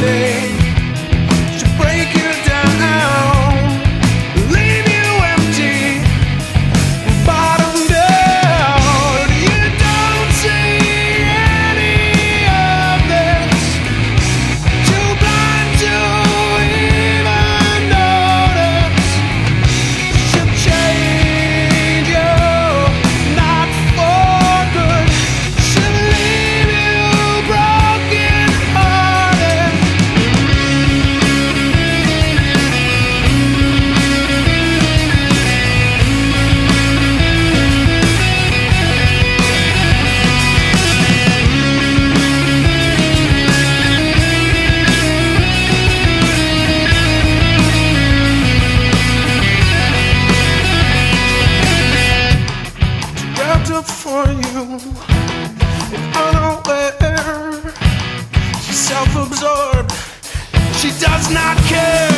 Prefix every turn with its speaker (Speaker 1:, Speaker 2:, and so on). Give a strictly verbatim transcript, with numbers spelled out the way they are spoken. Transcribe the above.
Speaker 1: day. She'll break you down, leave you empty, bottomed out. You don't see any of this, too blind to even notice. She'll change you, not for good. She'll leave you broken hearted. Wrapped up for you and unaware. She's self-absorbed, she does not care.